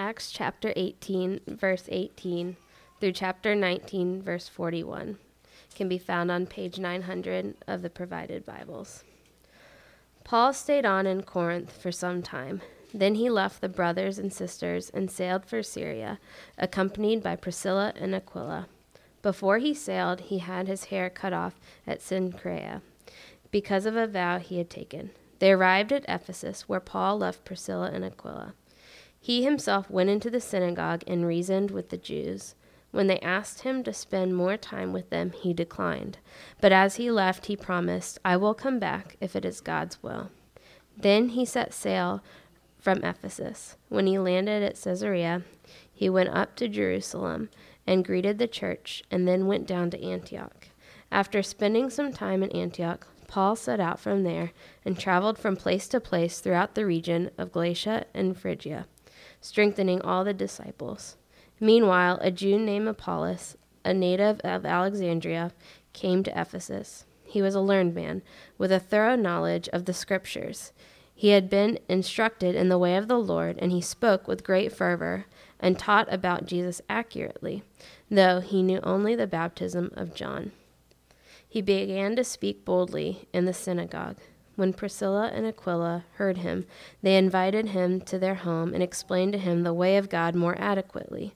Acts chapter 18, verse 18 through chapter 19, verse 41 can be found on page 900 of the provided Bibles. Paul stayed on in Corinth for some time. Then he left the brothers and sisters and sailed for Syria, accompanied by Priscilla and Aquila. Before he sailed, he had his hair cut off at Cenchrea, because of a vow he had taken. They arrived at Ephesus, where Paul left Priscilla and Aquila. He himself went into the synagogue and reasoned with the Jews. When they asked him to spend more time with them, he declined. But as he left, he promised, "I will come back if it is God's will." Then he set sail from Ephesus. When he landed at Caesarea, he went up to Jerusalem and greeted the church, and then went down to Antioch. After spending some time in Antioch, Paul set out from there and traveled from place to place throughout the region of Galatia and Phrygia, strengthening all the disciples. Meanwhile, a Jew named Apollos, a native of Alexandria, came to Ephesus. He was a learned man, with a thorough knowledge of the Scriptures. He had been instructed in the way of the Lord, and he spoke with great fervor and taught about Jesus accurately, though he knew only the baptism of John. He began to speak boldly in the synagogue. When Priscilla and Aquila heard him, they invited him to their home and explained to him the way of God more adequately.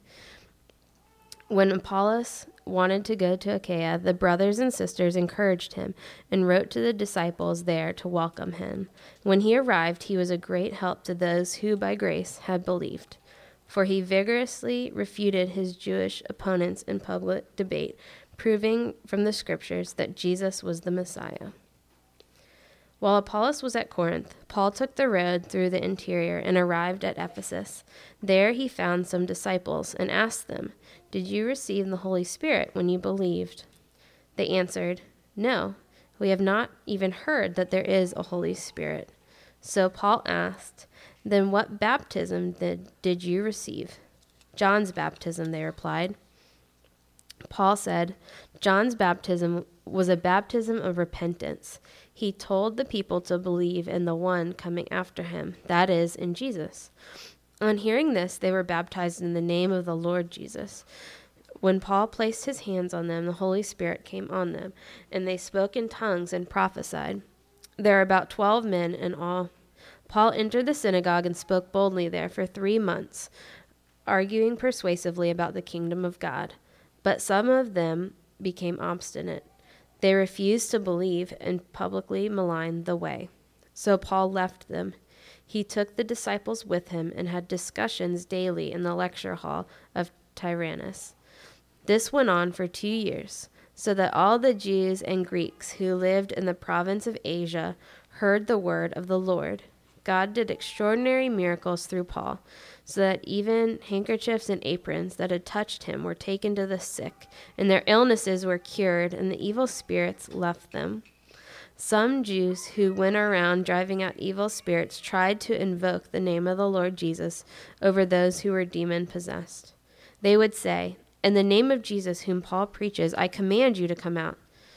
When Apollos wanted to go to Achaia, the brothers and sisters encouraged him and wrote to the disciples there to welcome him. When he arrived, he was a great help to those who by grace had believed, for he vigorously refuted his Jewish opponents in public debate, proving from the Scriptures that Jesus was the Messiah. While Apollos was at Corinth, Paul took the road through the interior and arrived at Ephesus. There he found some disciples and asked them, "Did you receive the Holy Spirit when you believed?" They answered, "No, we have not even heard that there is a Holy Spirit." So Paul asked, "Then what baptism did you receive?" "John's baptism," they replied. Paul said, "John's baptism was a baptism of repentance. He told the people to believe in the one coming after him, that is, in Jesus." On hearing this, they were baptized in the name of the Lord Jesus. When Paul placed his hands on them, the Holy Spirit came on them, and they spoke in tongues and prophesied. There were about 12 men in all. Paul entered the synagogue and spoke boldly there for 3 months, arguing persuasively about the kingdom of God. But some of them became obstinate. They refused to believe and publicly maligned the way. So Paul left them. He took the disciples with him and had discussions daily in the lecture hall of Tyrannus. This went on for 2 years, so that all the Jews and Greeks who lived in the province of Asia heard the word of the Lord. God did extraordinary miracles through Paul, so that even handkerchiefs and aprons that had touched him were taken to the sick, and their illnesses were cured, and the evil spirits left them. Some Jews who went around driving out evil spirits tried to invoke the name of the Lord Jesus over those who were demon-possessed. They would say, "In the name of Jesus whom Paul preaches, I command you to come out."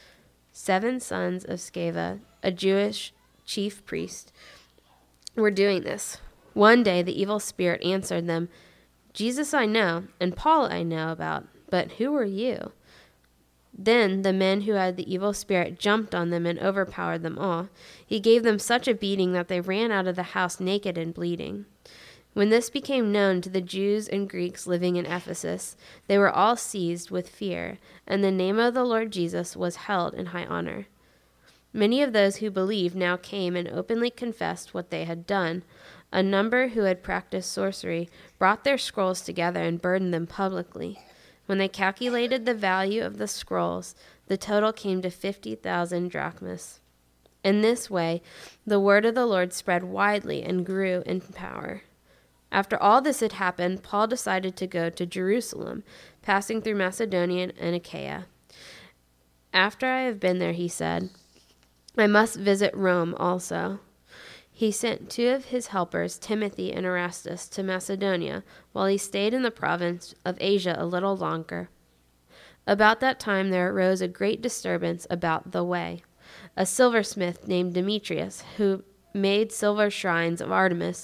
7 sons of Sceva, a Jewish chief priest, were doing this. One day the evil spirit answered them, "Jesus I know, and Paul I know about, but who are you?" Then the men who had the evil spirit jumped on them and overpowered them all. He gave them such a beating that they ran out of the house naked and bleeding. When this became known to the Jews and Greeks living in Ephesus, they were all seized with fear, and the name of the Lord Jesus was held in high honor. Many of those who believed now came and openly confessed what they had done. A number who had practiced sorcery brought their scrolls together and burned them publicly. When they calculated the value of the scrolls, the total came to 50,000 drachmas. In this way, the word of the Lord spread widely and grew in power. After all this had happened, Paul decided to go to Jerusalem, passing through Macedonia and Achaia. "After I have been there," he said, "I must visit Rome also." He sent 2 of his helpers, Timothy and Erastus, to Macedonia, while he stayed in the province of Asia a little longer. About that time there arose a great disturbance about the way. A silversmith named Demetrius, who made silver shrines of Artemis,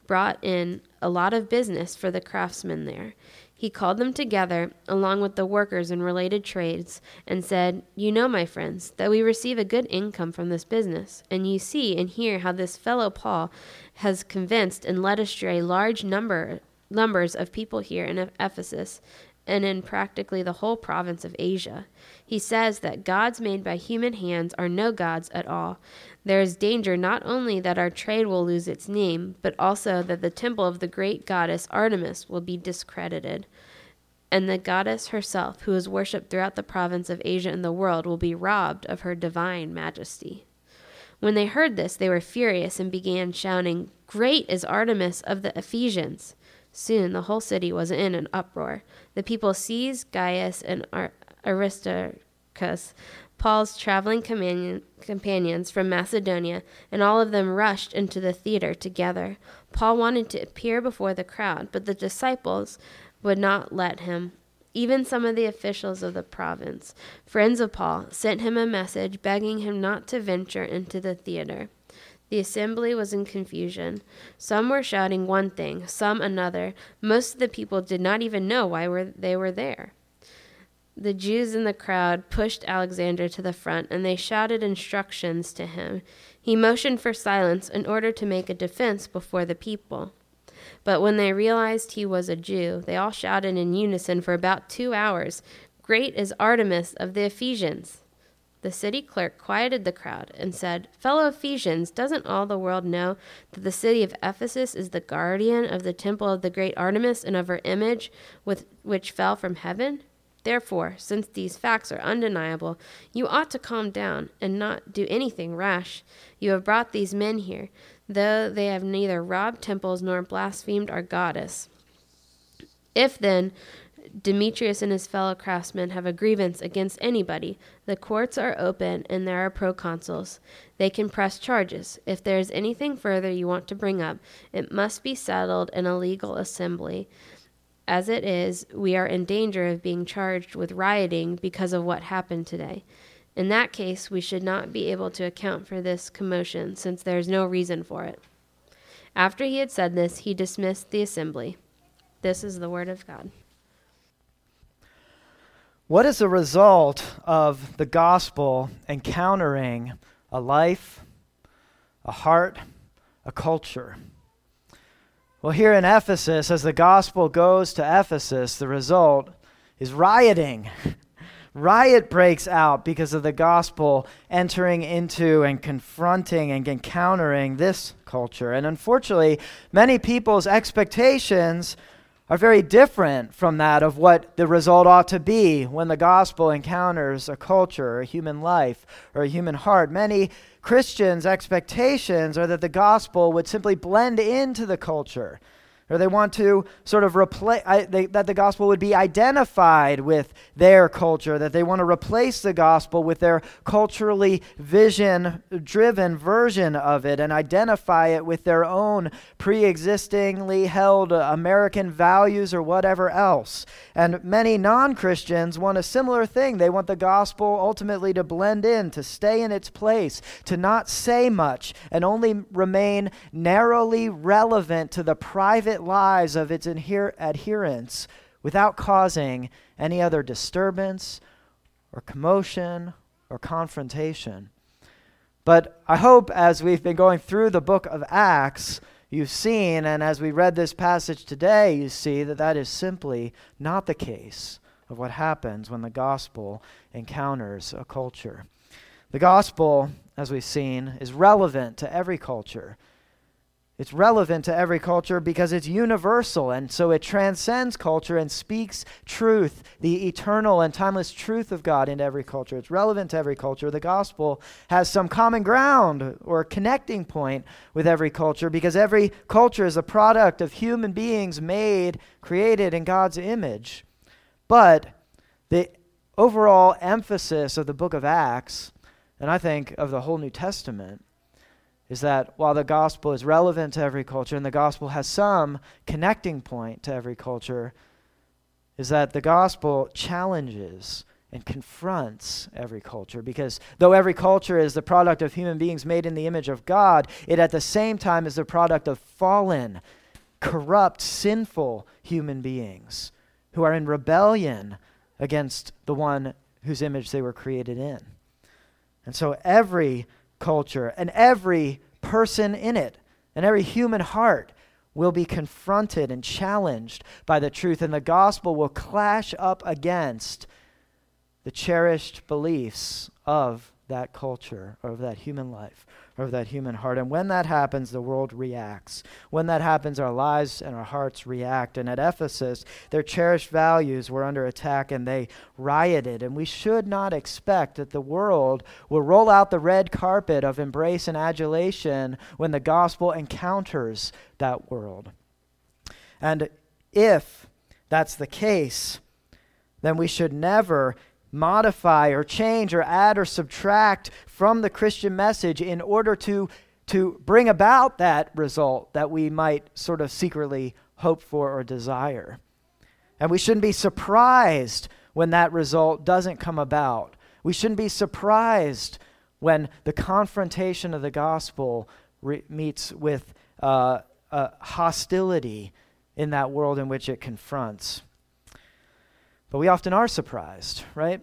brought in a lot of business for the craftsmen there. He called them together, along with the workers in related trades, and said, "You know, my friends, that we receive a good income from this business, and you see and hear how this fellow Paul has convinced and led astray large numbers of people here in Ephesus, and in practically the whole province of Asia. He says that gods made by human hands are no gods at all. There is danger not only that our trade will lose its name, but also that the temple of the great goddess Artemis will be discredited, and the goddess herself, who is worshipped throughout the province of Asia and the world, will be robbed of her divine majesty." When they heard this, they were furious and began shouting, "Great is Artemis of the Ephesians!" Soon the whole city was in an uproar. The people seized Gaius and Aristarchus, Paul's traveling companions from Macedonia, and all of them rushed into the theater together. Paul wanted to appear before the crowd, but the disciples would not let him. Even some of the officials of the province, friends of Paul, sent him a message begging him not to venture into the theater. The assembly was in confusion. Some were shouting one thing, some another. Most of the people did not even know why they were there. The Jews in the crowd pushed Alexander to the front, and they shouted instructions to him. He motioned for silence in order to make a defense before the people. But when they realized he was a Jew, they all shouted in unison for about 2 hours, "Great is Artemis of the Ephesians!" The city clerk quieted the crowd and said, "Fellow Ephesians, doesn't all the world know that the city of Ephesus is the guardian of the temple of the great Artemis and of her image which fell from heaven? Therefore, since these facts are undeniable, you ought to calm down and not do anything rash. You have brought these men here, though they have neither robbed temples nor blasphemed our goddess. If then Demetrius and his fellow craftsmen have a grievance against anybody, the courts are open and there are proconsuls. They can press charges. If there is anything further you want to bring up, it must be settled in a legal assembly. As it is, we are in danger of being charged with rioting because of what happened today. In that case, we should not be able to account for this commotion, since there is no reason for it." After he had said this, he dismissed the assembly. This is the word of God. What is the result of the gospel encountering a life, a heart, a culture? Well, here in Ephesus, as the gospel goes to Ephesus, the result is rioting. Riot breaks out because of the gospel entering into and confronting and encountering this culture. And unfortunately, many people's expectations are very different from that of what the result ought to be when the gospel encounters a culture, or a human life, or a human heart. Many Christians' expectations are that the gospel would simply blend into the culture, or they want to sort of that the gospel would be identified with their culture, that they want to replace the gospel with their culturally vision-driven version of it and identify it with their own pre-existingly held American values or whatever else. And many non-Christians want a similar thing. They want the gospel ultimately to blend in, to stay in its place, to not say much, and only remain narrowly relevant to the private lives of its adherents without causing any other disturbance or commotion or confrontation. But I hope as we've been going through the book of Acts, you've seen, and as we read this passage today, you see that that is simply not the case of what happens when the gospel encounters a culture. The gospel, as we've seen, is relevant to every culture. It's relevant to every culture because it's universal, and so it transcends culture and speaks truth, the eternal and timeless truth of God into every culture. It's relevant to every culture. The gospel has some common ground or connecting point with every culture because every culture is a product of human beings created in God's image. But the overall emphasis of the book of Acts, and I think of the whole New Testament, is that while the gospel is relevant to every culture and the gospel has some connecting point to every culture, is that the gospel challenges and confronts every culture. Because though every culture is the product of human beings made in the image of God, it at the same time is the product of fallen corrupt, sinful human beings who are in rebellion against the one whose image they were created in. And so every culture and every person in it and every human heart will be confronted and challenged by the truth, and the gospel will clash up against the cherished beliefs of that culture, or of that human life, or of that human heart. And when that happens, the world reacts. When that happens, our lives and our hearts react. And at Ephesus, their cherished values were under attack and they rioted. And we should not expect that the world will roll out the red carpet of embrace and adulation when the gospel encounters that world. And if that's the case, then we should never modify or change or add or subtract from the Christian message in order to bring about that result that we might sort of secretly hope for or desire. And we shouldn't be surprised when that result doesn't come about. We shouldn't be surprised when the confrontation of the gospel meets with hostility in that world in which it confronts. But we often are surprised, right?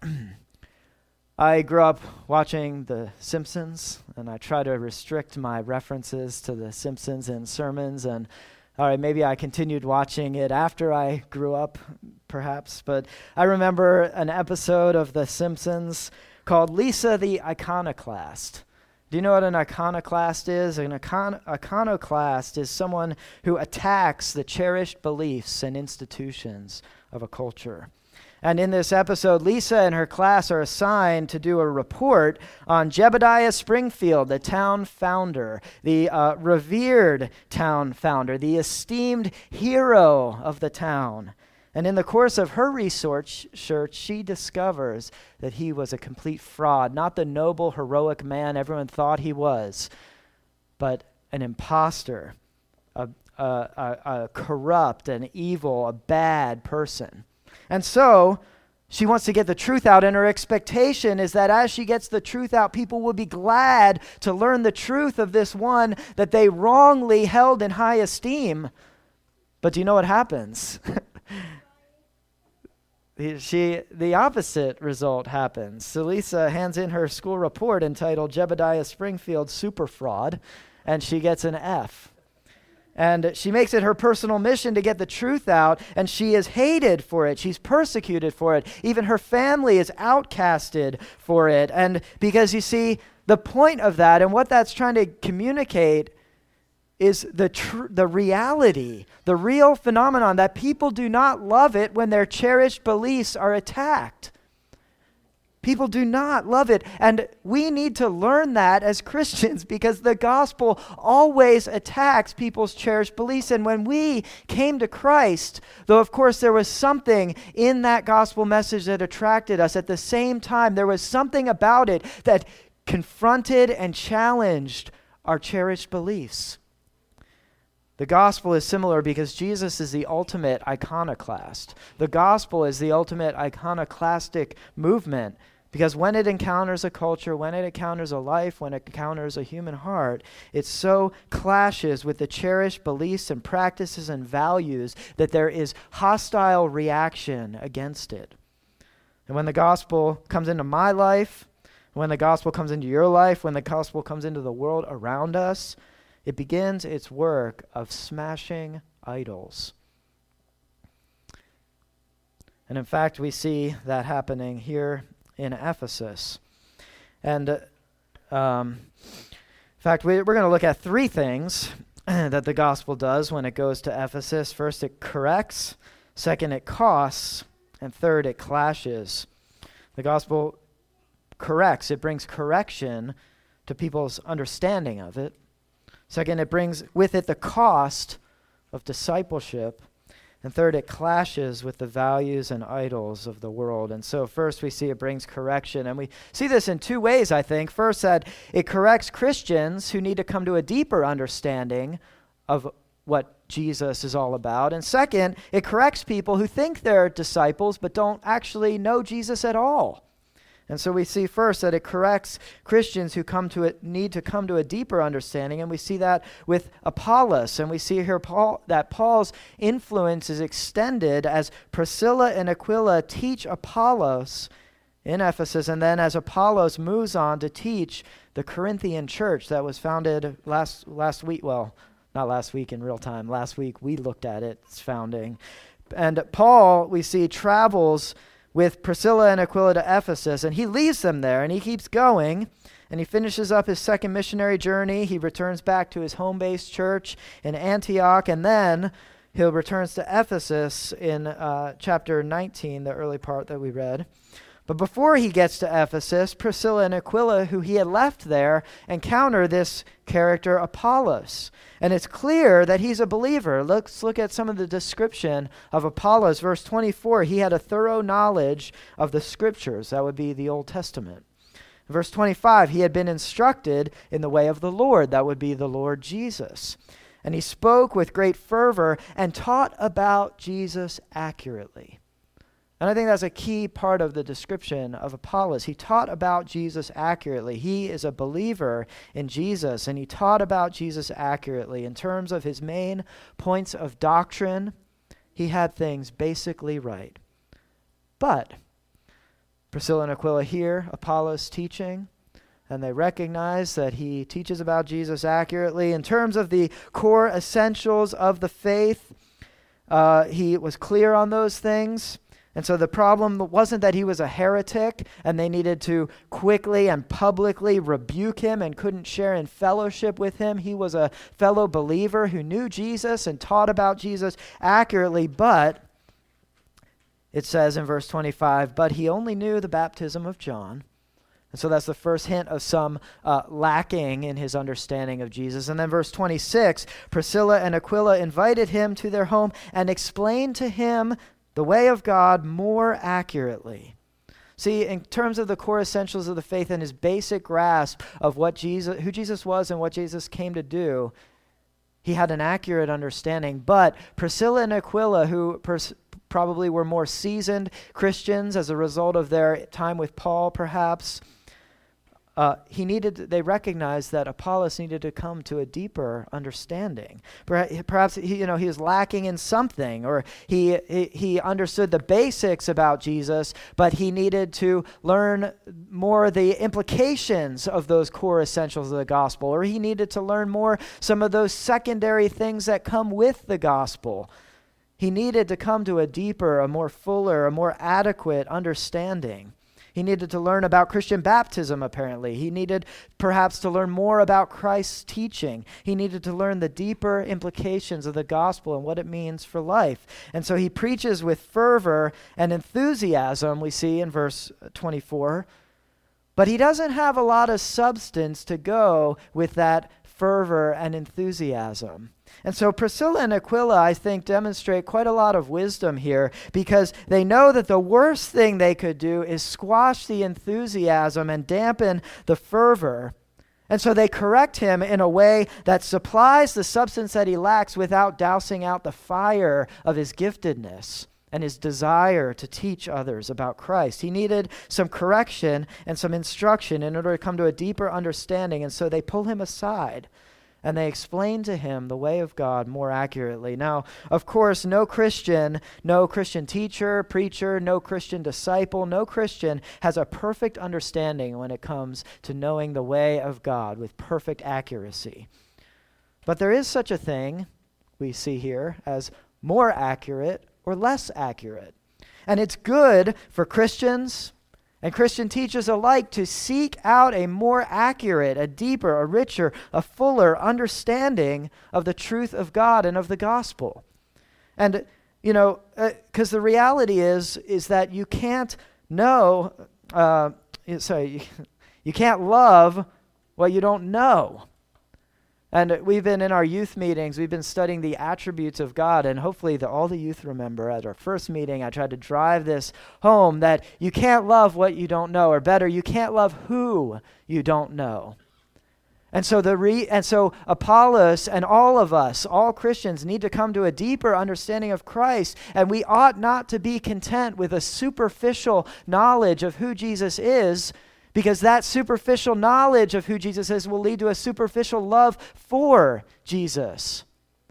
I grew up watching The Simpsons, and I try to restrict my references to The Simpsons in sermons, and all right, maybe I continued watching it after I grew up, perhaps, but I remember an episode of The Simpsons called Lisa the Iconoclast. Do you know what an iconoclast is? An iconoclast is someone who attacks the cherished beliefs and institutions of a culture. And in this episode, Lisa and her class are assigned to do a report on Jebediah Springfield, the town founder, the revered town founder, the esteemed hero of the town. And in the course of her research, she discovers that he was a complete fraud, not the noble, heroic man everyone thought he was, but an imposter, a corrupt, an evil, a bad person. And so she wants to get the truth out, and her expectation is that as she gets the truth out, people will be glad to learn the truth of this one that they wrongly held in high esteem. But do you know what happens? The opposite result happens. So Lisa hands in her school report entitled Jebediah Springfield Super Fraud, and she gets an F. And she makes it her personal mission to get the truth out, and she is hated for it. She's persecuted for it. Even her family is outcasted for it. And because you see, the point of that and what that's trying to communicate is the reality, the real phenomenon that people do not love it when their cherished beliefs are attacked. People do not love it. And we need to learn that as Christians because the gospel always attacks people's cherished beliefs. And when we came to Christ, though of course there was something in that gospel message that attracted us, at the same time there was something about it that confronted and challenged our cherished beliefs. The gospel is similar because Jesus is the ultimate iconoclast. The gospel is the ultimate iconoclastic movement because when it encounters a culture, when it encounters a life, when it encounters a human heart, it so clashes with the cherished beliefs and practices and values that there is hostile reaction against it. And when the gospel comes into my life, when the gospel comes into your life, when the gospel comes into the world around us, it begins its work of smashing idols. And in fact, we see that happening here in Ephesus. And in fact, we're going to look at three things that the gospel does when it goes to Ephesus. First, it corrects. Second, it costs. And third, it clashes. The gospel corrects. It brings correction to people's understanding of it. Second, it brings with it the cost of discipleship. And third, it clashes with the values and idols of the world. And so first we see it brings correction. And we see this in two ways, I think. First, that it corrects Christians who need to come to a deeper understanding of what Jesus is all about. And second, it corrects people who think they're disciples but don't actually know Jesus at all. And so we see first that it corrects Christians who need to come to a deeper understanding, and we see that with Apollos. And we see here that Paul's influence is extended as Priscilla and Aquila teach Apollos in Ephesus, and then as Apollos moves on to teach the Corinthian church that was founded last week. Well, not last week in real time. Last week we looked at its founding. And Paul, we see, travels with Priscilla and Aquila to Ephesus, and he leaves them there, and he keeps going, and he finishes up his second missionary journey. He returns back to his home-based church in Antioch, and then he returns to Ephesus in chapter 19, the early part that we read. But before he gets to Ephesus, Priscilla and Aquila, who he had left there, encounter this character Apollos. And it's clear that he's a believer. Let's look at some of the description of Apollos. Verse 24, he had a thorough knowledge of the scriptures. That would be the Old Testament. Verse 25, he had been instructed in the way of the Lord. That would be the Lord Jesus. And he spoke with great fervor and taught about Jesus accurately. And I think that's a key part of the description of Apollos. He taught about Jesus accurately. He is a believer in Jesus, and he taught about Jesus accurately. In terms of his main points of doctrine, he had things basically right. But Priscilla and Aquila hear Apollos teaching, and they recognize that he teaches about Jesus accurately. In terms of the core essentials of the faith, he was clear on those things. And so the problem wasn't that he was a heretic and they needed to quickly and publicly rebuke him and couldn't share in fellowship with him. He was a fellow believer who knew Jesus and taught about Jesus accurately, but it says in verse 25, but he only knew the baptism of John. And so that's the first hint of some lacking in his understanding of Jesus. And then verse 26, Priscilla and Aquila invited him to their home and explained to him the way of God more accurately. See, in terms of the core essentials of the faith and his basic grasp of who Jesus was and what Jesus came to do, he had an accurate understanding. But Priscilla and Aquila, who probably were more seasoned Christians as a result of their time with Paul, perhaps, they recognized that Apollos needed to come to a deeper understanding. Perhaps he was lacking in something, or he understood the basics about Jesus, but he needed to learn more the implications of those core essentials of the gospel, or he needed to learn more some of those secondary things that come with the gospel. He needed to come to a deeper, a more fuller, a more adequate understanding. He needed to learn about Christian baptism, apparently. He needed perhaps to learn more about Christ's teaching. He needed to learn the deeper implications of the gospel and what it means for life. And so he preaches with fervor and enthusiasm, we see in verse 24. But he doesn't have a lot of substance to go with that fervor and enthusiasm. And so Priscilla and Aquila, I think, demonstrate quite a lot of wisdom here, because they know that the worst thing they could do is squash the enthusiasm and dampen the fervor. And so they correct him in a way that supplies the substance that he lacks without dousing out the fire of his giftedness and his desire to teach others about Christ. He needed some correction and some instruction in order to come to a deeper understanding, and so they pull him aside and they explain to him the way of God more accurately. Now, of course, no Christian teacher, preacher, no Christian disciple, no Christian has a perfect understanding when it comes to knowing the way of God with perfect accuracy. But there is such a thing, we see here, as more accurate or less accurate. And it's good for Christians and Christian teachers alike to seek out a more accurate, a deeper, a richer, a fuller understanding of the truth of God and of the gospel. And, because the reality is that you can't you can't love what you don't know. And we've been in our youth meetings, we've been studying the attributes of God, and hopefully all the youth remember at our first meeting, I tried to drive this home, that you can't love what you don't know, or better, you can't love who you don't know. And so Apollos and all of us, all Christians, need to come to a deeper understanding of Christ, and we ought not to be content with a superficial knowledge of who Jesus is, because that superficial knowledge of who Jesus is will lead to a superficial love for Jesus.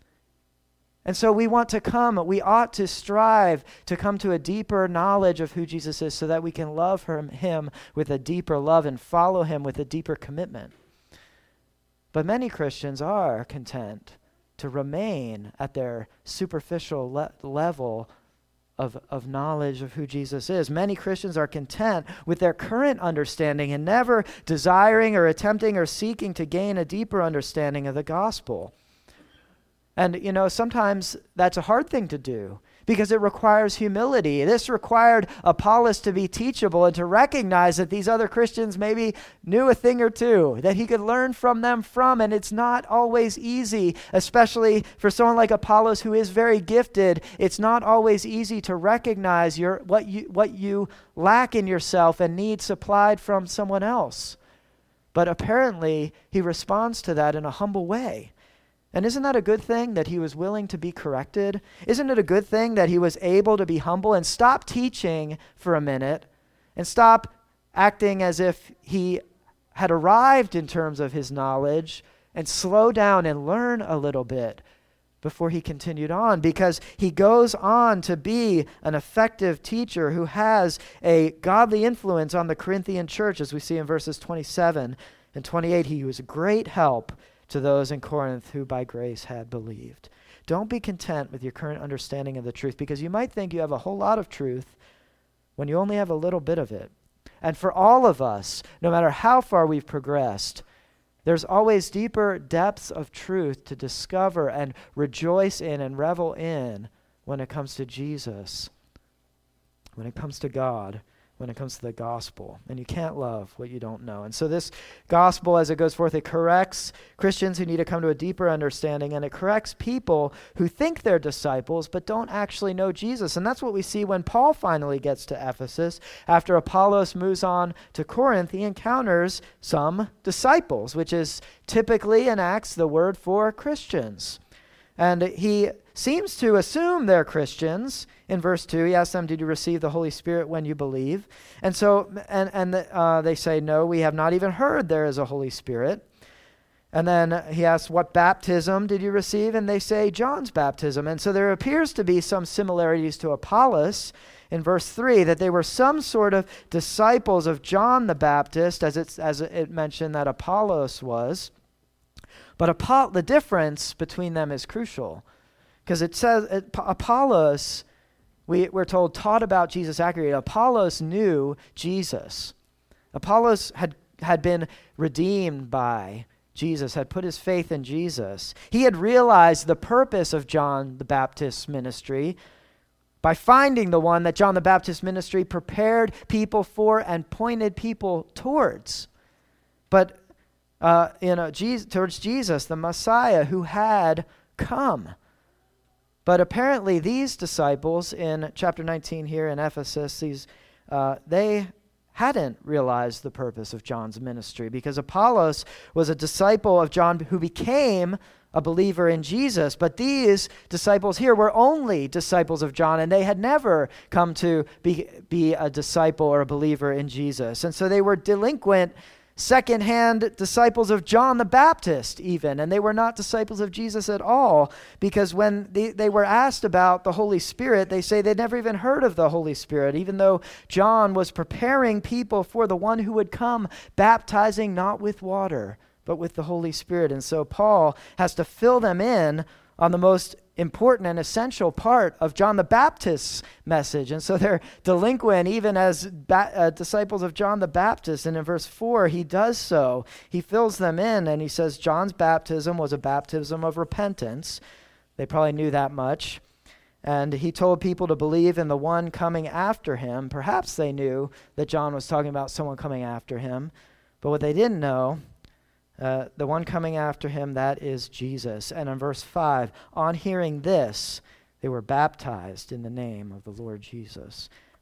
And so we ought to strive to come to a deeper knowledge of who Jesus is so that we can love him with a deeper love and follow him with a deeper commitment. But many Christians are content to remain at their superficial level of knowledge of who Jesus is. Many Christians are content with their current understanding and never desiring or attempting or seeking to gain a deeper understanding of the gospel. And, sometimes that's a hard thing to do because it requires humility. This required Apollos to be teachable and to recognize that these other Christians maybe knew a thing or two that he could learn from them and it's not always easy, especially for someone like Apollos who is very gifted. It's not always easy to recognize what you lack in yourself and need supplied from someone else. But apparently he responds to that in a humble way. And isn't that a good thing that he was willing to be corrected? Isn't it a good thing that he was able to be humble and stop teaching for a minute and stop acting as if he had arrived in terms of his knowledge and slow down and learn a little bit before he continued on? Because he goes on to be an effective teacher who has a godly influence on the Corinthian church, as we see in verses 27 and 28. He was a great help to those in Corinth who by grace had believed. Don't be content with your current understanding of the truth, because you might think you have a whole lot of truth when you only have a little bit of it. And for all of us, no matter how far we've progressed, there's always deeper depths of truth to discover and rejoice in and revel in when it comes to Jesus, when it comes to God, when it comes to the gospel. And you can't love what you don't know. And so this gospel, as it goes forth, it corrects Christians who need to come to a deeper understanding, and it corrects people who think they're disciples but don't actually know Jesus. And that's what we see when Paul finally gets to Ephesus. After Apollos moves on to Corinth, he encounters some disciples, which is typically in Acts the word for Christians. And he seems to assume they're Christians. In verse 2, he asks them, did you receive the Holy Spirit when you believe? And so, they say, no, we have not even heard there is a Holy Spirit. And then he asks, what baptism did you receive? And they say, John's baptism. And so there appears to be some similarities to Apollos in verse 3, that they were some sort of disciples of John the Baptist, as it mentioned that Apollos was. But the difference between them is crucial, because it says Apollos, we're told, taught about Jesus accurately. Apollos knew Jesus. Apollos had been redeemed by Jesus, had put his faith in Jesus. He had realized the purpose of John the Baptist's ministry by finding the one that John the Baptist's ministry prepared people for and pointed people towards. But towards Jesus, the Messiah who had come. But apparently these disciples in chapter 19 here in Ephesus, they hadn't realized the purpose of John's ministry, because Apollos was a disciple of John who became a believer in Jesus. But these disciples here were only disciples of John, and they had never come to be a disciple or a believer in Jesus. And so they were delinquent second-hand disciples of John the Baptist even, and they were not disciples of Jesus at all, because when they were asked about the Holy Spirit, they say they'd never even heard of the Holy Spirit, even though John was preparing people for the one who would come, baptizing not with water, but with the Holy Spirit. And so Paul has to fill them in on the most important and essential part of John the Baptist's message. And so they're delinquent even as disciples of John the Baptist. And in verse 4, he does so. He fills them in and he says John's baptism was a baptism of repentance. They probably knew that much. And he told people to believe in the one coming after him. Perhaps they knew that John was talking about someone coming after him. But what they didn't know, the one coming after him, that is Jesus. And in verse 5, on hearing this, they were baptized in the name of the Lord Jesus.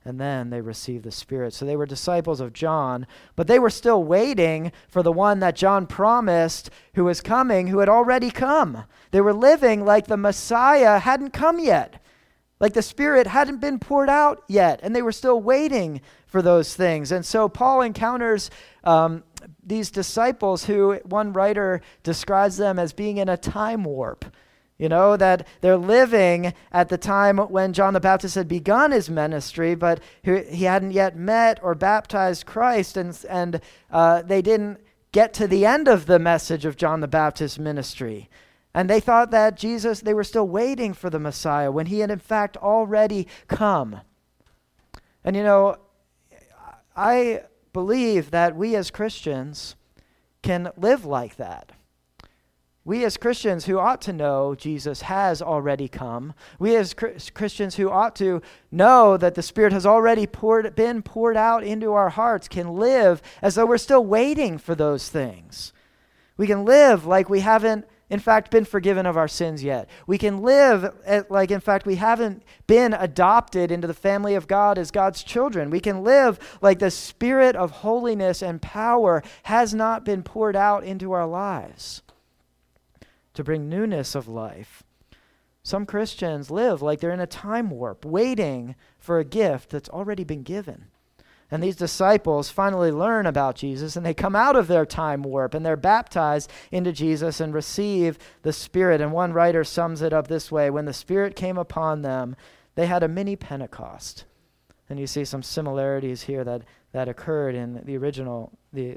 and then they received the Spirit. So they were disciples of John, but they were still waiting for the one that John promised who was coming, who had already come. They were living like the Messiah hadn't come yet, like the Spirit hadn't been poured out yet, and they were still waiting for those things. And so Paul encounters these disciples who one writer describes them as being in a time warp. You know, that they're living at the time when John the Baptist had begun his ministry, but he hadn't yet met or baptized Christ, and they didn't get to the end of the message of John the Baptist's ministry. And they thought that they were still waiting for the Messiah when he had in fact already come. And you know, I believe that we as Christians can live like that. We as Christians who ought to know Jesus has already come, we as Christians who ought to know that the Spirit has already been poured out into our hearts, can live as though we're still waiting for those things. We can live like we haven't, in fact, been forgiven of our sins yet. We can live like, in fact, we haven't been adopted into the family of God as God's children. We can live like the Spirit of holiness and power has not been poured out into our lives to bring newness of life. Some Christians live like they're in a time warp, waiting for a gift that's already been given. And these disciples finally learn about Jesus, and they come out of their time warp, and they're baptized into Jesus and receive the Spirit. And one writer sums it up this way: when the Spirit came upon them, they had a mini Pentecost. And you see some similarities here that occurred in the original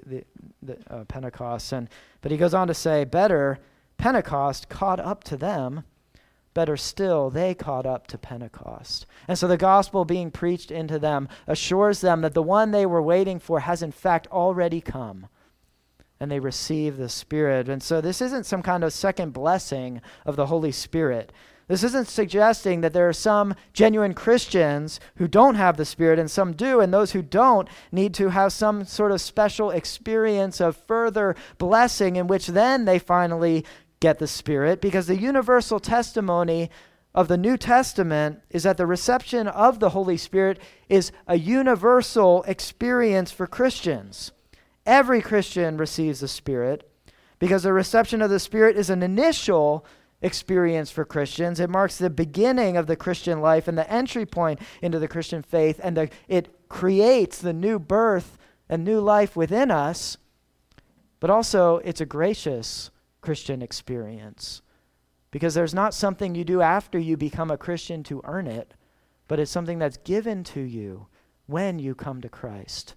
Pentecost. But he goes on to say, better, Pentecost caught up to them. Better still, they caught up to Pentecost. And so the gospel being preached into them assures them that the one they were waiting for has in fact already come. And they receive the Spirit. And so this isn't some kind of second blessing of the Holy Spirit. This isn't suggesting that there are some genuine Christians who don't have the Spirit and some do, and those who don't need to have some sort of special experience of further blessing in which then they finally get the Spirit, because the universal testimony of the New Testament is that the reception of the Holy Spirit is a universal experience for Christians. Every Christian receives the Spirit because the reception of the Spirit is an initial experience for Christians. It marks the beginning of the Christian life and the entry point into the Christian faith, and it creates the new birth and new life within us, but also it's a gracious Christian experience, because there's not something you do after you become a Christian to earn it, but it's something that's given to you when you come to Christ.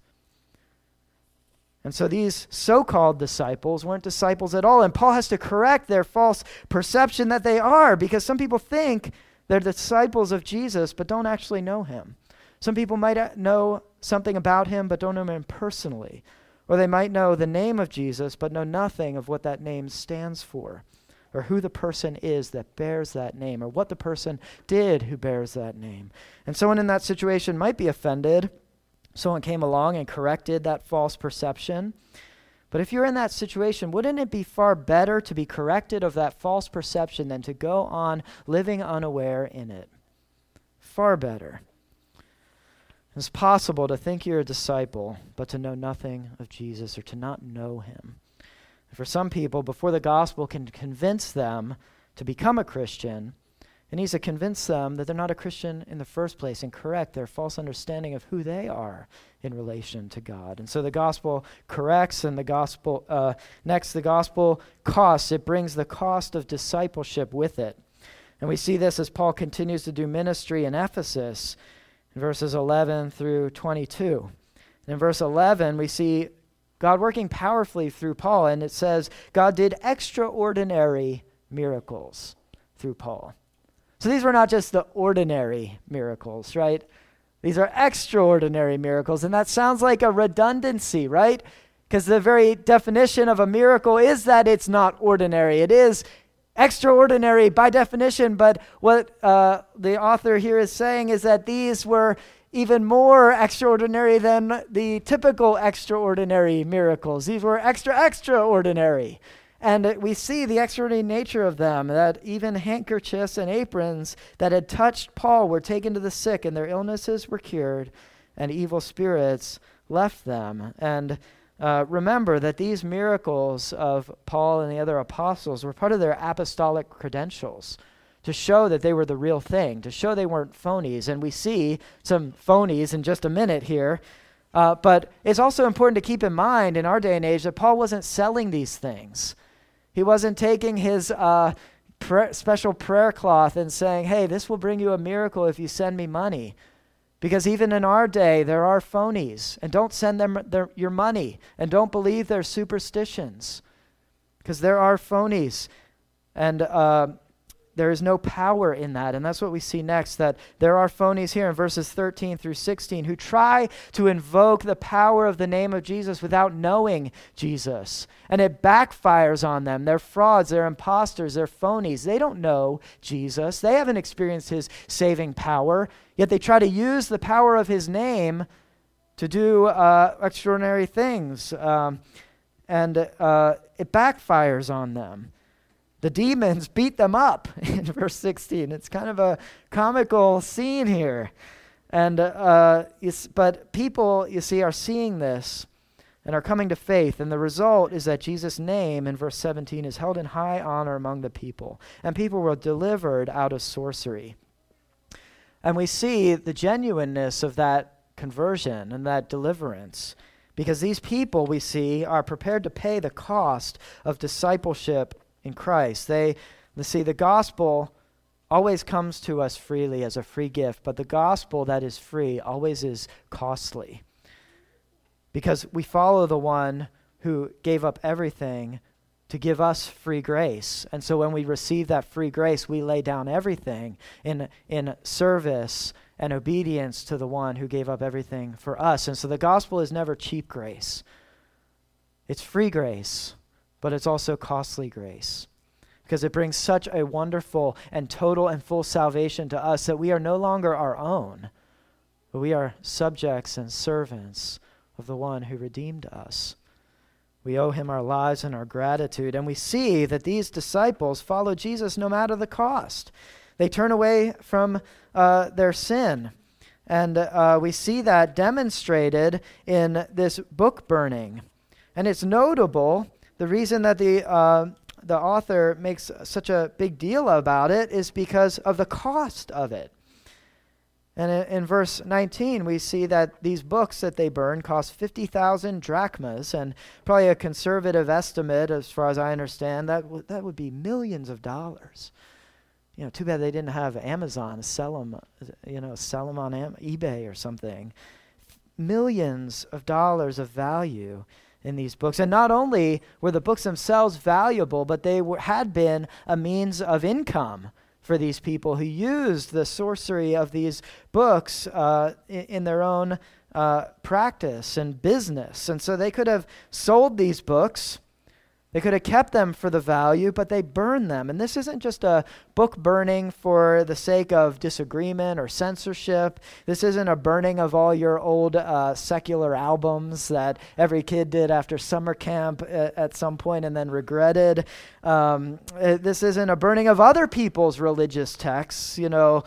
And so these so-called disciples weren't disciples at all, and Paul has to correct their false perception that they are, because some people think they're disciples of Jesus but don't actually know him. Some people might know something about him but don't know him personally. Or they might know the name of Jesus, but know nothing of what that name stands for, or who the person is that bears that name, or what the person did who bears that name. And someone in that situation might be offended. Someone came along and corrected that false perception. But if you're in that situation, wouldn't it be far better to be corrected of that false perception than to go on living unaware in it? Far better. It's possible to think you're a disciple, but to know nothing of Jesus or to not know him. For some people, before the gospel can convince them to become a Christian, it needs to convince them that they're not a Christian in the first place and correct their false understanding of who they are in relation to God. And so the gospel corrects, and the gospel costs. It brings the cost of discipleship with it. And we see this as Paul continues to do ministry in Ephesus, in verses 11 through 22. And in verse 11, we see God working powerfully through Paul, and it says God did extraordinary miracles through Paul. So these were not just the ordinary miracles, right? These are extraordinary miracles, and that sounds like a redundancy, right? Because the very definition of a miracle is that it's not ordinary. It is extraordinary by definition, but what the author here is saying is that these were even more extraordinary than the typical extraordinary miracles. These were extraordinary. And we see the extraordinary nature of them, that even handkerchiefs and aprons that had touched Paul were taken to the sick, and their illnesses were cured, and evil spirits left them. And remember that these miracles of Paul and the other apostles were part of their apostolic credentials, to show that they were the real thing, to show they weren't phonies. And we see some phonies in just a minute here. But it's also important to keep in mind in our day and age that Paul wasn't selling these things. He wasn't taking his special prayer cloth and saying, hey, this will bring you a miracle if you send me money. Because even in our day, there are phonies. And don't send them your money. And don't believe their superstitions. Because there are phonies. And there is no power in that. And that's what we see next, that there are phonies here in verses 13 through 16 who try to invoke the power of the name of Jesus without knowing Jesus. And it backfires on them. They're frauds, they're imposters, they're phonies. They don't know Jesus. They haven't experienced his saving power, yet they try to use the power of his name to do extraordinary things. And it backfires on them. The demons beat them up in verse 16. It's kind of a comical scene here. And but people, you see, are seeing this and are coming to faith. And the result is that Jesus' name in verse 17 is held in high honor among the people. And people were delivered out of sorcery. And we see the genuineness of that conversion and that deliverance. Because these people, we see, are prepared to pay the cost of discipleship in Christ. They see the gospel always comes to us freely as a free gift, but the gospel that is free always is costly. Because we follow the one who gave up everything to give us free grace. And so when we receive that free grace, we lay down everything in service and obedience to the one who gave up everything for us. And so the gospel is never cheap grace. It's free grace, but it's also costly grace, because it brings such a wonderful and total and full salvation to us that we are no longer our own, but we are subjects and servants of the one who redeemed us. We owe him our lives and our gratitude, and we see that these disciples follow Jesus no matter the cost. They turn away from their sin, and we see that demonstrated in this book burning. And it's notable. The reason that the author makes such a big deal about it is because of the cost of it. And in verse 19, we see that these books that they burn cost 50,000 drachmas, and probably a conservative estimate, as far as I understand, that would be millions of dollars. You know, too bad they didn't have Amazon sell them on eBay or something. Millions of dollars of value in these books. And not only were the books themselves valuable, but they had been a means of income for these people who used the sorcery of these books in their own practice and business. And so they could have sold these books. They could have kept them for the value, but they burned them. And this isn't just a book burning for the sake of disagreement or censorship. This isn't a burning of all your old secular albums that every kid did after summer camp at some point and then regretted. This isn't a burning of other people's religious texts. I know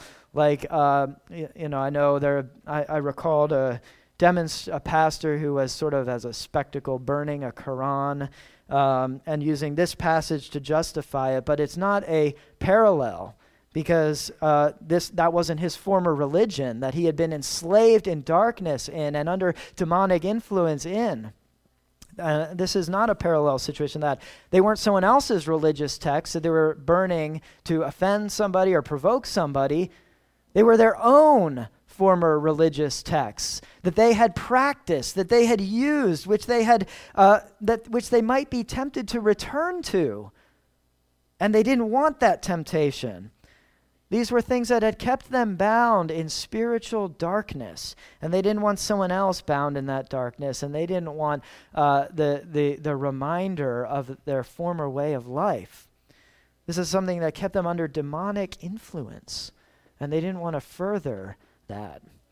I recalled a pastor who was sort of as a spectacle burning a Quran, and using this passage to justify it, but it's not a parallel, because that wasn't his former religion that he had been enslaved in darkness in and under demonic influence in. This is not a parallel situation, that they weren't someone else's religious texts that they were burning to offend somebody or provoke somebody. They were their own former religious texts that they had practiced, that they had used, which they might be tempted to return to. And they didn't want that temptation. These were things that had kept them bound in spiritual darkness, and they didn't want someone else bound in that darkness, and they didn't want the reminder of their former way of life. This is something that kept them under demonic influence, and they didn't want to further that.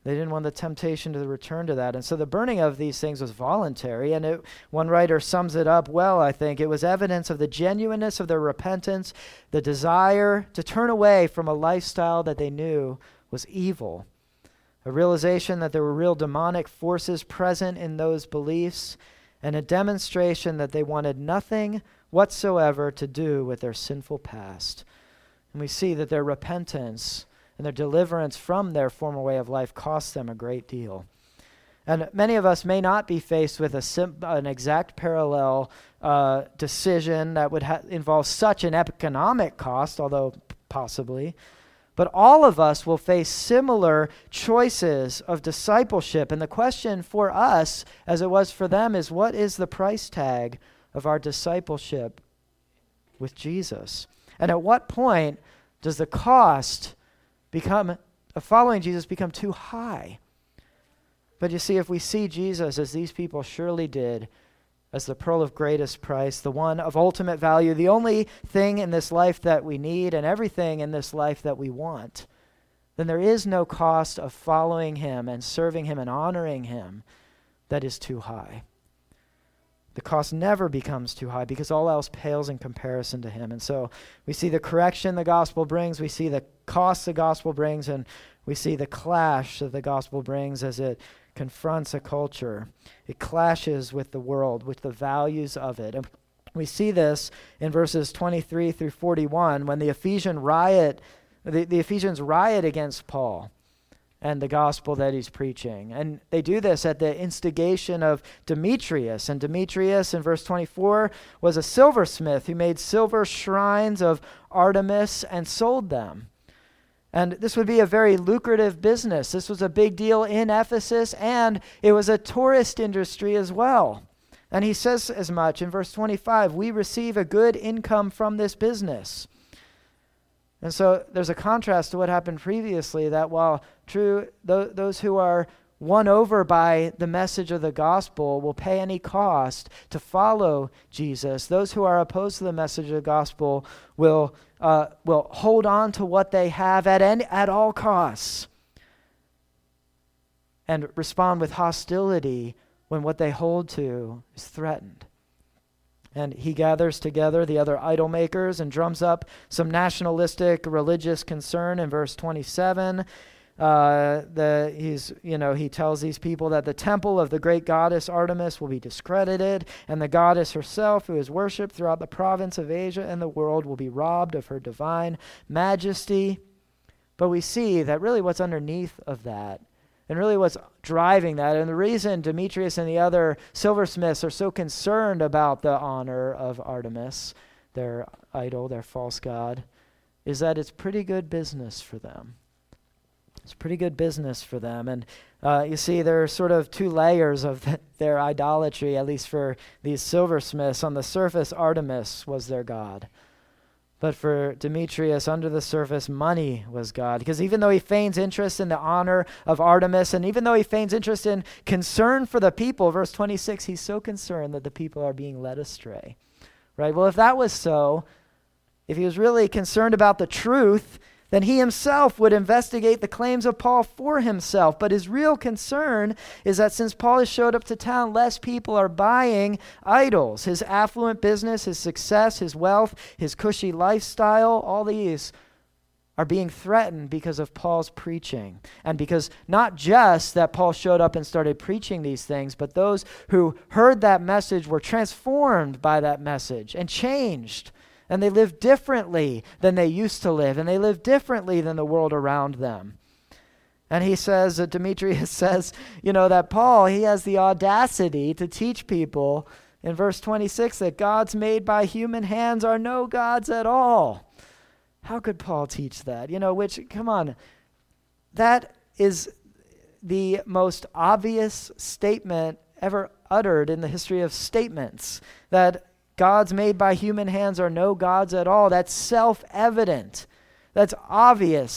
They didn't want the temptation to return to that. And so the burning of these things was voluntary. And one writer sums it up well, I think. It was evidence of the genuineness of their repentance, the desire to turn away from a lifestyle that they knew was evil, a realization that there were real demonic forces present in those beliefs, and a demonstration that they wanted nothing whatsoever to do with their sinful past. And we see that their repentance and their deliverance from their former way of life cost them a great deal. And many of us may not be faced with an exact parallel decision that would involve such an economic cost, although possibly. But all of us will face similar choices of discipleship. And the question for us, as it was for them, is what is the price tag of our discipleship with Jesus? And at what point does the cost of following Jesus become too high? But you see, if we see Jesus as these people surely did, as the pearl of greatest price, the one of ultimate value, the only thing in this life that we need and everything in this life that we want, then there is no cost of following him and serving him and honoring him that is too high. The cost never becomes too high because all else pales in comparison to him. And so we see the correction the gospel brings, we see the cost the gospel brings, and we see the clash that the gospel brings as it confronts a culture. It clashes with the world, with the values of it. And we see this in verses 23 through 41 when the Ephesians riot against Paul and the gospel that he's preaching. And they do this at the instigation of Demetrius. And Demetrius, in verse 24, was a silversmith who made silver shrines of Artemis and sold them. And this would be a very lucrative business. This was a big deal in Ephesus, and it was a tourist industry as well. And he says as much in verse 25, we receive a good income from this business. And so there's a contrast to what happened previously, that while true, those who are won over by the message of the gospel will pay any cost to follow Jesus, those who are opposed to the message of the gospel will hold on to what they have at all costs and respond with hostility when what they hold to is threatened. And he gathers together the other idol makers and drums up some nationalistic religious concern in verse 27. He tells these people that the temple of the great goddess Artemis will be discredited, and the goddess herself, who is worshipped throughout the province of Asia and the world, will be robbed of her divine majesty. But we see that really what's underneath of that, and really what's driving that, and the reason Demetrius and the other silversmiths are so concerned about the honor of Artemis, their idol, their false god, is that it's pretty good business for them. It's pretty good business for them. And you see, there are sort of two layers of their idolatry, at least for these silversmiths. On the surface, Artemis was their god. But for Demetrius, under the surface, money was God. Because even though he feigns interest in the honor of Artemis, and even though he feigns interest in concern for the people, verse 26, he's so concerned that the people are being led astray. Right? Well, if that was so, if he was really concerned about the truth, then he himself would investigate the claims of Paul for himself. But his real concern is that since Paul has showed up to town, less people are buying idols. His affluent business, his success, his wealth, his cushy lifestyle, all these are being threatened because of Paul's preaching. And because not just that Paul showed up and started preaching these things, but those who heard that message were transformed by that message and changed. And they live differently than they used to live. And they live differently than the world around them. And he says, Demetrius says, that Paul, he has the audacity to teach people in verse 26 that gods made by human hands are no gods at all. How could Paul teach that? Come on, that is the most obvious statement ever uttered in the history of statements, that gods made by human hands are no gods at all. That's self-evident. That's obvious.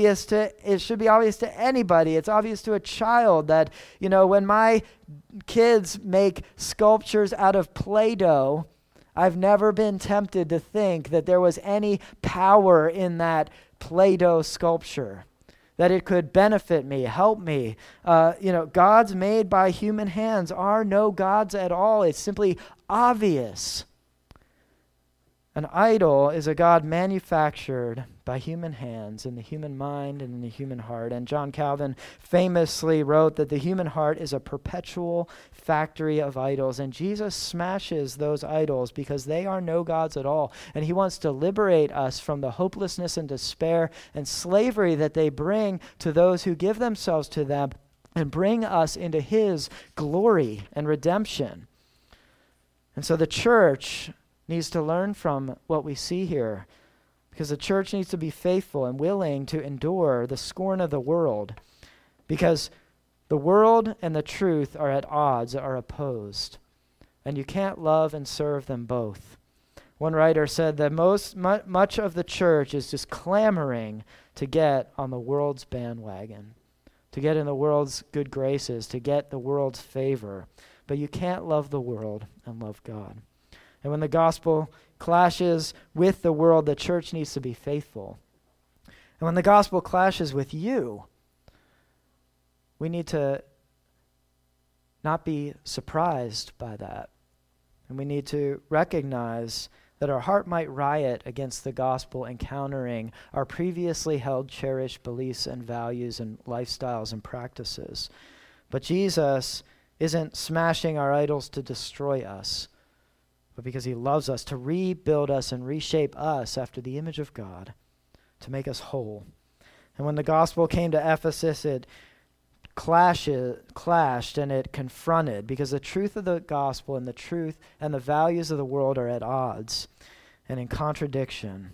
It should be obvious to anybody. It's obvious to a child that, when my kids make sculptures out of Play-Doh, I've never been tempted to think that there was any power in that Play-Doh sculpture. that it could benefit me, help me. Gods made by human hands are no gods at all. It's simply obvious. An idol is a god manufactured by human hands in the human mind and in the human heart. And John Calvin famously wrote that the human heart is a perpetual factory of idols. And Jesus smashes those idols because they are no gods at all. And he wants to liberate us from the hopelessness and despair and slavery that they bring to those who give themselves to them, and bring us into his glory and redemption. And so the church needs to learn from what we see here, because the church needs to be faithful and willing to endure the scorn of the world, because the world and the truth are at odds, are opposed, and you can't love and serve them both. One writer said that much of the church is just clamoring to get on the world's bandwagon, to get in the world's good graces, to get the world's favor, but you can't love the world and love God. And when the gospel clashes with the world, the church needs to be faithful. And when the gospel clashes with you, we need to not be surprised by that. And we need to recognize that our heart might riot against the gospel, encountering our previously held, cherished beliefs and values and lifestyles and practices. But Jesus isn't smashing our idols to destroy us, but because he loves us, to rebuild us and reshape us after the image of God, to make us whole. And when the gospel came to Ephesus, it clashed and it confronted, because the truth of the gospel and the truth and the values of the world are at odds and in contradiction.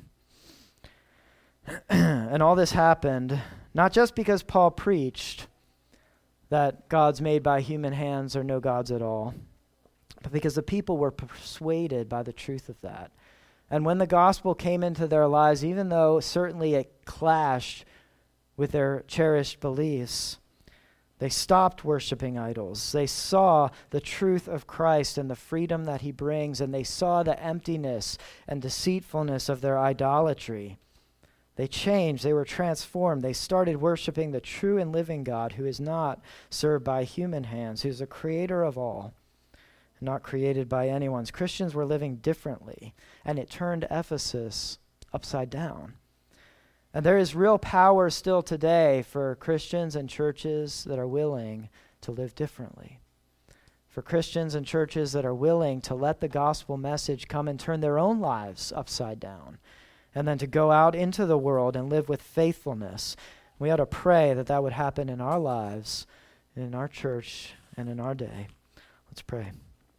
And all this happened not just because Paul preached that gods made by human hands are no gods at all, but because the people were persuaded by the truth of that. And when the gospel came into their lives, even though certainly it clashed with their cherished beliefs, they stopped worshiping idols. They saw the truth of Christ and the freedom that he brings, and they saw the emptiness and deceitfulness of their idolatry. They changed. They were transformed. They started worshiping the true and living God, who is not served by human hands, who is the creator of all, not created by anyone's. Christians were living differently, and it turned Ephesus upside down. And there is real power still today for Christians and churches that are willing to live differently. For Christians and churches that are willing to let the gospel message come and turn their own lives upside down, and then to go out into the world and live with faithfulness. We ought to pray that that would happen in our lives, in our church, and in our day. Let's pray.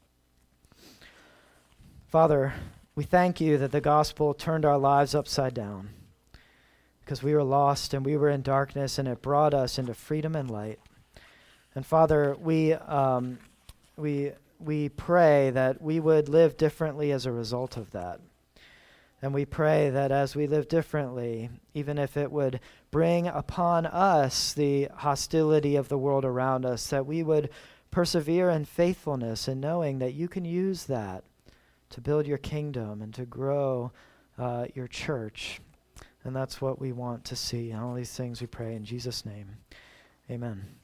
Father, we thank you that the gospel turned our lives upside down, because we were lost and we were in darkness, and it brought us into freedom and light. And Father, we pray that we would live differently as a result of that. And we pray that as we live differently, even if it would bring upon us the hostility of the world around us, that we would persevere in faithfulness and knowing that you can use that to build your kingdom and to grow your church. And that's what we want to see. And all these things we pray in Jesus' name. Amen.